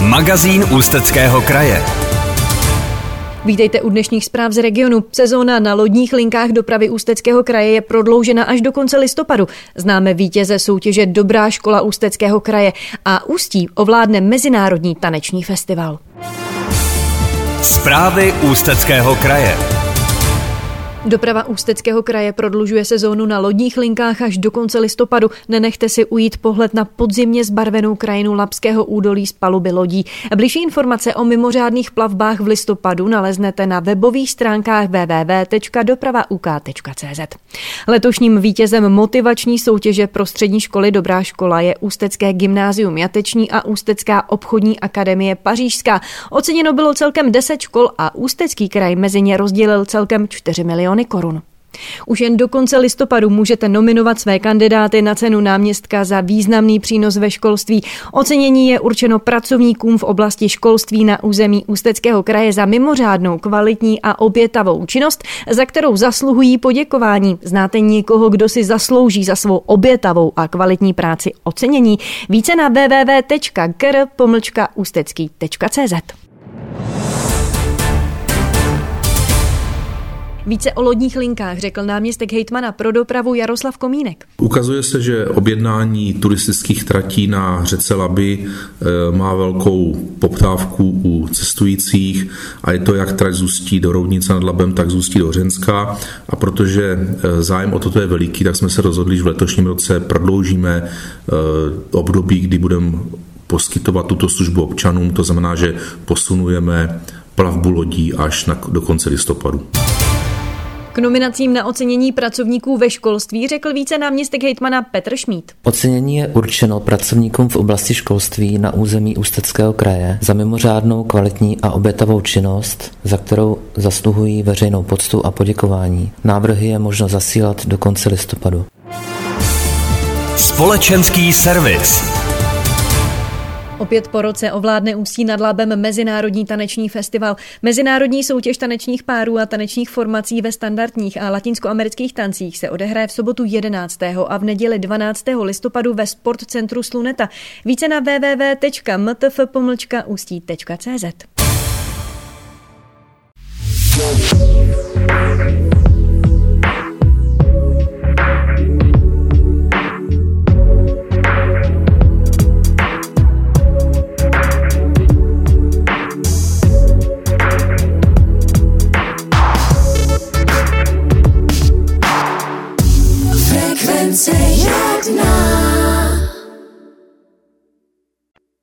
Magazín Ústeckého kraje. Vítejte u dnešních zpráv z regionu. Sezóna na lodních linkách dopravy Ústeckého kraje je prodloužena až do konce listopadu. Známe vítěze soutěže Dobrá škola Ústeckého kraje a Ústí ovládne Mezinárodní taneční festival. Zprávy Ústeckého kraje. Doprava Ústeckého kraje prodlužuje sezónu na lodních linkách až do konce listopadu. Nenechte si ujít pohled na podzimně zbarvenou krajinu Labského údolí z paluby lodí. Bližší informace o mimořádných plavbách v listopadu naleznete na webových stránkách www.dopravauk.cz. Letošním vítězem motivační soutěže pro střední školy Dobrá škola je Ústecké gymnázium Jateční a Ústecká obchodní akademie Pařížská. Oceněno bylo celkem 10 škol a Ústecký kraj mezi ně rozdělil celkem 4 miliony korun. Už jen do konce listopadu můžete nominovat své kandidáty na cenu náměstka za významný přínos ve školství. Ocenění je určeno pracovníkům v oblasti školství na území Ústeckého kraje za mimořádnou, kvalitní a obětavou činnost, za kterou zasluhují poděkování. Znáte někoho, kdo si zaslouží za svou obětavou a kvalitní práci ocenění? Více na www.kr.ústecký.cz. Více o lodních linkách řekl náměstek hejtmana pro dopravu Jaroslav Komínek. Ukazuje se, že objednání turistických tratí na řece Labi má velkou poptávku u cestujících a je to jak trať z Ústí do Roudnice nad Labem, tak z Ústí do Hřenska. A protože zájem o toto je veliký, tak jsme se rozhodli, že v letošním roce prodloužíme období, kdy budeme poskytovat tuto službu občanům. To znamená, že posunujeme plavbu lodí až do konce listopadu. K nominacím na ocenění pracovníků ve školství řekl více náměstek hejtmana Petr Šmíd. Ocenění je určeno pracovníkům v oblasti školství na území Ústeckého kraje za mimořádnou, kvalitní a obětavou činnost, za kterou zasluhují veřejnou poctu a poděkování. Návrhy je možno zasílat do konce listopadu. Společenský servis. Opět po roce ovládne Ústí nad Labem Mezinárodní taneční festival. Mezinárodní soutěž tanečních párů a tanečních formací ve standardních a latinskoamerických tancích se odehraje v sobotu 11. a v neděli 12. listopadu ve Sportcentru Sluneta. Více na www.mtf-ústí.cz.